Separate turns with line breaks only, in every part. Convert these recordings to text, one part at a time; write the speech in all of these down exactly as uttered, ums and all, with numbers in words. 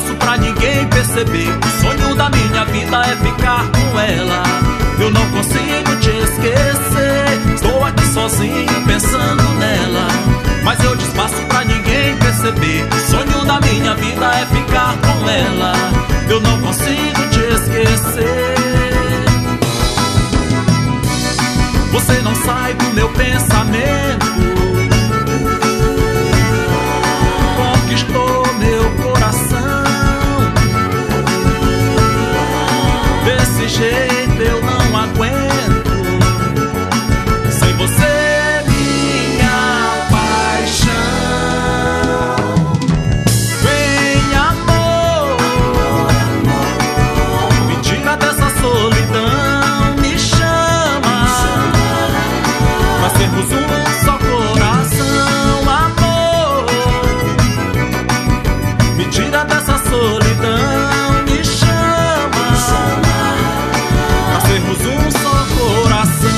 despaço pra ninguém perceber. O sonho da minha vida é ficar com ela. Eu não consigo te esquecer. Estou aqui sozinho pensando nela, mas eu despaço pra ninguém perceber. O sonho da minha vida é ficar com ela. Eu não consigo te esquecer. Você não sai do meu pensamento. Conquistou meu coração. Desse jeito eu não aguento. Sem você, minha paixão. Vem, amor, me tira dessa solidão. Me chama pra sermos um só coração. Amor, me tira dessa solidão. Me chama pra sermos um só coração.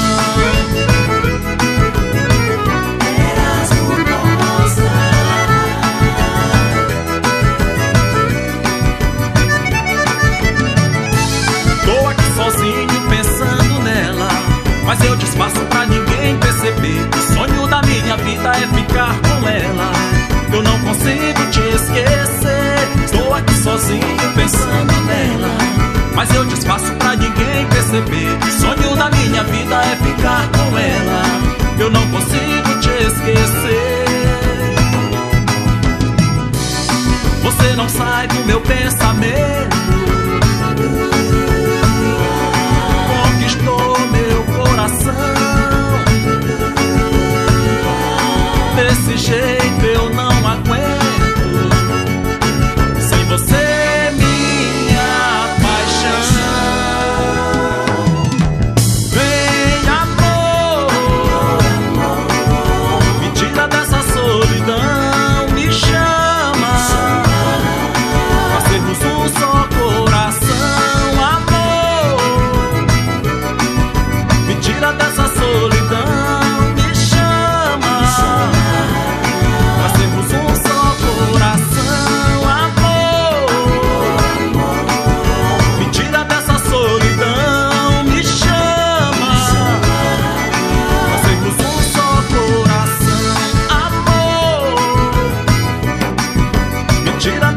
Tô aqui sozinho pensando nela, mas eu despaço pra ninguém perceber. O sonho da minha vida é ficar com ela. Eu não consigo te esquecer. Estou aqui sozinho pensando nela, mas eu despaço pra ninguém perceber. O sonho da minha vida é ficar com ela. Eu não consigo te esquecer. Você não sai do meu pensamento. Conquistou meu coração. Desse jeito eu não aguento. Sem você, minha paixão. Vem, amor, me tira dessa solidão. Me chama pra sermos um só coração. Amor, me tira dessa solidão. Me chama pra sermos um só coração. Amor, me tira dessa solidão. Me chama pra sermos um só coração. Amor, me tira